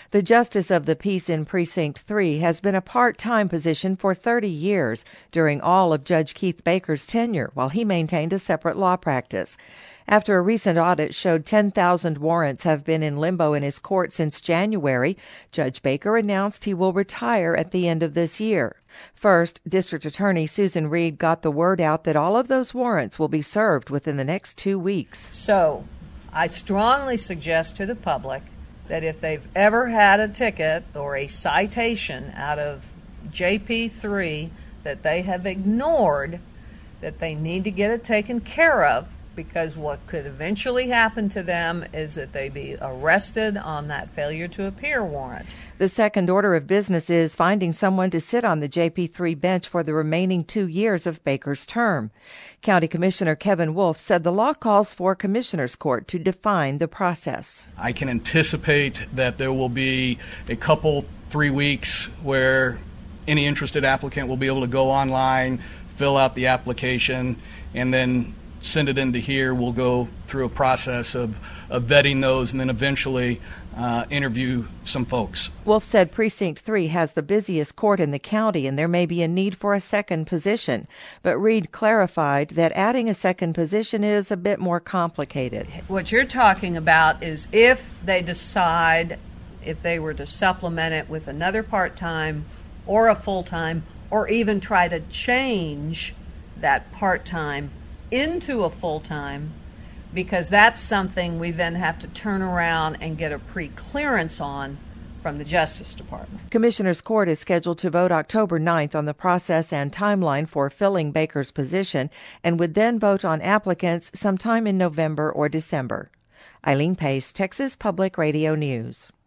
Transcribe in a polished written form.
The Justice of the Peace in Precinct 3 has been a part-time position for 30 years during all of Judge Keith Baker's tenure while he maintained a separate law practice. After a recent audit showed 10,000 warrants have been in limbo in his court since January, Judge Baker announced he will retire at the end of this year. First, District Attorney Susan Reed got the word out that all of those warrants will be served within the next 2 weeks. So, I strongly suggest to the public that if they've ever had a ticket or a citation out of JP3 that they have ignored, that they need to get it taken care of, because what could eventually happen to them is that they be arrested on that failure to appear warrant. The second order of business is finding someone to sit on the JP3 bench for the remaining 2 years of Baker's term. County Commissioner Kevin Wolf said the law calls for Commissioner's Court to define the process. I can anticipate that there will be a couple, 3 weeks where any interested applicant will be able to go online, fill out the application, and then send it into here. We'll go through a process of vetting those and then eventually interview some folks. Wolf said Precinct 3 has the busiest court in the county and there may be a need for a second position. But Reed clarified that adding a second position is a bit more complicated. What you're talking about is if they decide, if they were to supplement it with another part-time or a full-time, or even try to change that part-time into a full-time, because that's something we then have to turn around and get a pre-clearance on from the Justice Department. Commissioner's Court is scheduled to vote October 9th on the process and timeline for filling Baker's position and would then vote on applicants sometime in November or December. Eileen Pace, Texas Public Radio News.